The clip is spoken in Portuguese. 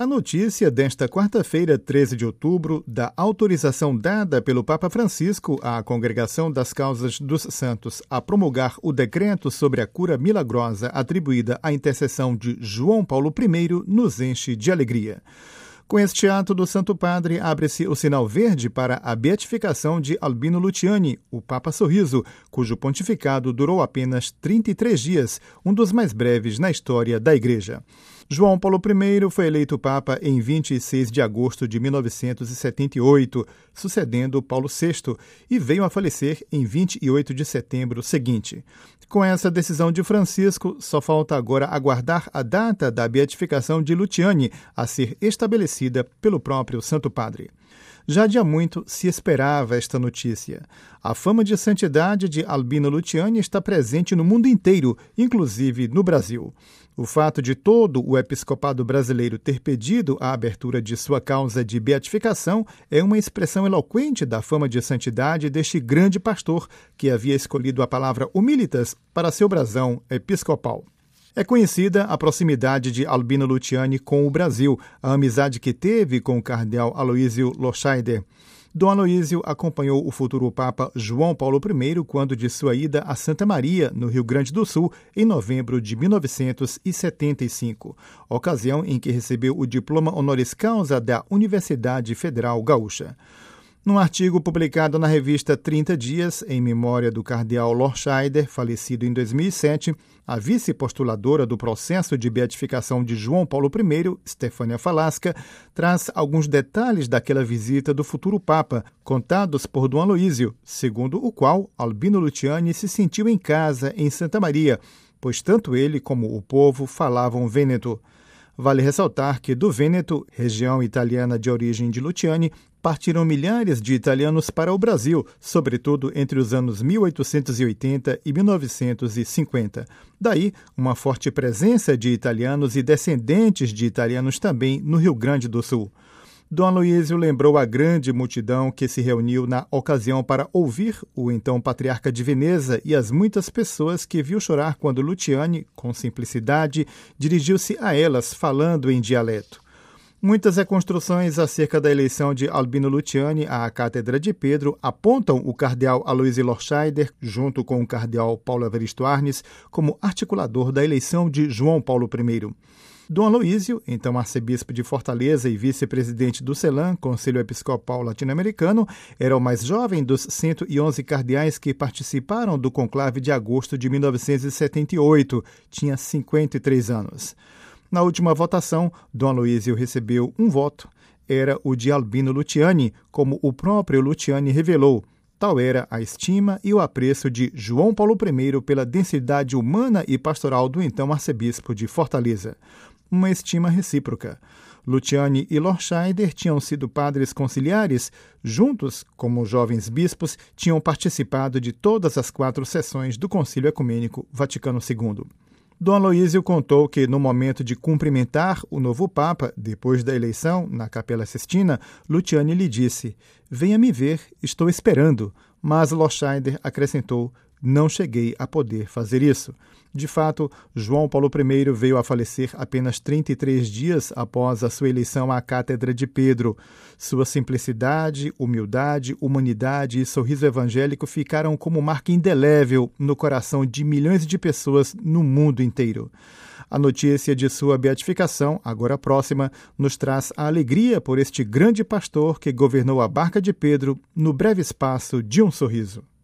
a notícia desta quarta-feira, 13 de outubro, da autorização dada pelo Papa Francisco à Congregação das Causas dos Santos a promulgar o decreto sobre a cura milagrosa atribuída à intercessão de João Paulo I nos enche de alegria. Com este ato do Santo Padre, abre-se o sinal verde para a beatificação de Albino Luciani, o Papa Sorriso, cujo pontificado durou apenas 33 dias, um dos mais breves na história da Igreja. João Paulo I foi eleito Papa em 26 de agosto de 1978, sucedendo Paulo VI, e veio a falecer em 28 de setembro seguinte. Com essa decisão de Francisco, só falta agora aguardar a data da beatificação de Luciani a ser estabelecida pelo próprio Santo Padre. Já de há muito se esperava esta notícia. A fama de santidade de Albino Luciani está presente no mundo inteiro, inclusive no Brasil. O fato de todo o episcopado brasileiro ter pedido a abertura de sua causa de beatificação é uma expressão eloquente da fama de santidade deste grande pastor que havia escolhido a palavra humilitas para seu brasão episcopal. É conhecida a proximidade de Albino Luciani com o Brasil, a amizade que teve com o cardeal Aloísio Lorscheider. Dom Aloísio acompanhou o futuro Papa João Paulo I quando de sua ida a Santa Maria, no Rio Grande do Sul, em novembro de 1975, ocasião em que recebeu o diploma honoris causa da Universidade Federal Gaúcha. Num artigo publicado na revista 30 Dias, em memória do cardeal Lorscheider, falecido em 2007, a vice-postuladora do processo de beatificação de João Paulo I, Stefânia Falasca, traz alguns detalhes daquela visita do futuro Papa, contados por Dom Aloísio, segundo o qual Albino Luciani se sentiu em casa em Santa Maria, pois tanto ele como o povo falavam vêneto. Vale ressaltar que do Vêneto, região italiana de origem de Luciani, partiram milhares de italianos para o Brasil, sobretudo entre os anos 1880 e 1950. Daí, uma forte presença de italianos e descendentes de italianos também no Rio Grande do Sul. Dom Aloísio lembrou a grande multidão que se reuniu na ocasião para ouvir o então patriarca de Veneza e as muitas pessoas que viu chorar quando Luciani, com simplicidade, dirigiu-se a elas falando em dialeto. Muitas reconstruções acerca da eleição de Albino Luciani à Cátedra de Pedro apontam o cardeal Aloísio Lorscheider, junto com o cardeal Paulo Evaristo Arnes, como articulador da eleição de João Paulo I. Dom Aloísio, então arcebispo de Fortaleza e vice-presidente do CELAM, Conselho Episcopal Latino-Americano, era o mais jovem dos 111 cardeais que participaram do conclave de agosto de 1978. Tinha 53 anos. Na última votação, Dom Aloísio recebeu um voto. Era o de Albino Luciani, como o próprio Luciani revelou. Tal era a estima e o apreço de João Paulo I pela densidade humana e pastoral do então arcebispo de Fortaleza. Uma estima recíproca. Luciani e Lorscheider tinham sido padres conciliares, juntos, como jovens bispos, tinham participado de todas as 4 sessões do Concílio Ecumênico Vaticano II. Dom Aloísio contou que, no momento de cumprimentar o novo Papa, depois da eleição, na Capela Sistina, Luciani lhe disse: "Venha me ver, estou esperando." Mas Lorscheider acrescentou: "Não cheguei a poder fazer isso." De fato, João Paulo I veio a falecer apenas 33 dias após a sua eleição à Cátedra de Pedro. Sua simplicidade, humildade, humanidade e sorriso evangélico ficaram como marca indelével no coração de milhões de pessoas no mundo inteiro. A notícia de sua beatificação, agora próxima, nos traz a alegria por este grande pastor que governou a Barca de Pedro no breve espaço de um sorriso.